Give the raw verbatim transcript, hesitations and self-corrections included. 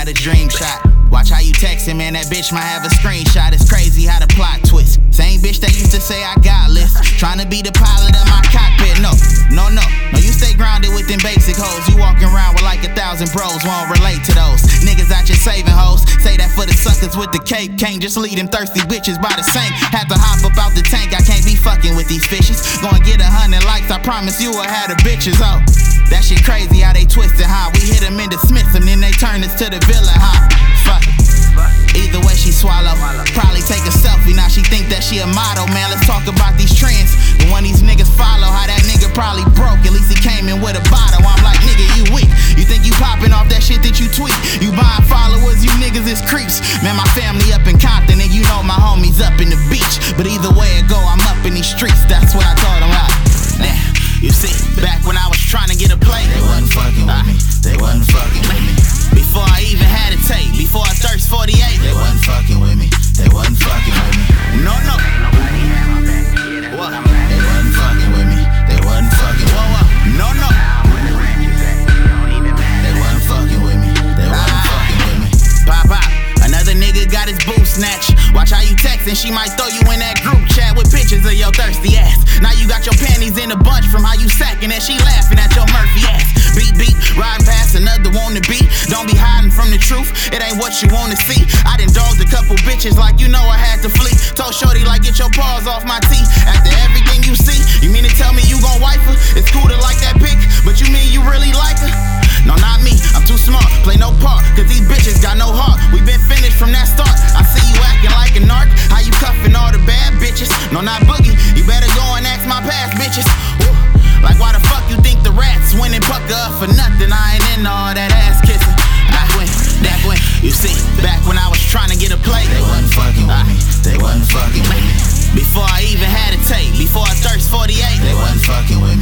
got a dream shot. Watch how you textin', man, that bitch might have a screenshot. It's crazy how the plot twist. Same bitch that used to say I got lists, tryna be the pilot of my cockpit. No, no, no, no, you stay grounded with them basic hoes. You walking around with like a thousand bros, won't relate to those niggas out here saving hoes. Say that for the suckers with the cape, can't just leave them thirsty bitches by the sink. Have to hop up out the tank, I can't be fucking with these fishes. Gonna get a hundred likes, I promise you I'll have the bitches, oh. That shit crazy how they twist it, how we hit them and dismiss them, then they turn us to the villain, huh? Fuck it. Either way she swallow, probably take a selfie, now she think that she a model. Man, let's talk about these trends. The one these niggas follow, how that nigga probably broke, at least he came in with a bottle. I'm like, nigga, you weak. You think you popping off that shit that you tweet? You buying followers, you niggas is creeps. Man, my family up in Compton and you know my homies up in the beach. But either way it go, I'm up in these streets, that's what I told them. Like, nah, you see, back when I was trying to get a play, they wasn't fucking with me, they wasn't fucking with me. Before I even had a tape, before I thirst forty-eight, they wasn't fucking with me, they wasn't fucking with me. No, no. What? They wasn't fucking with me, they wasn't fucking with me. No, no. They wasn't fucking with me, they wasn't fucking with me. Pop out, another nigga got his boo snatched. Watch how you textin', she might throw you in that group chat with pictures of your thirsty ass. Now you got your panties in a bunch from how you sacking and she laughing at your Murphy ass. Beat, beat, riding past another wanna be. Don't be hiding from the truth, it ain't what you wanna see. I done dogged a couple bitches like you know I had to flee. Told shorty like get your paws off my teeth. After everything you see, you mean to tell me you gon' wife her? It's cool to like that pic, but you mean you really like her? No, not me, I'm too smart, play no part, cause these bitches got no heart. We been finished from that start, I see you acting like a narc. How you cuffin' all the bad bitches? No, not Boogie, you better go and ask my past bitches. Woo. Like why the fuck you think the rats went and pucker up for nothing? I ain't into all that ass kissing. Back when, back when, you see, back when I was trying to get a play, they wasn't fucking with me, they wasn't fucking with me. Before I even had a tape, before I thirst forty-eight, they wasn't fucking with me.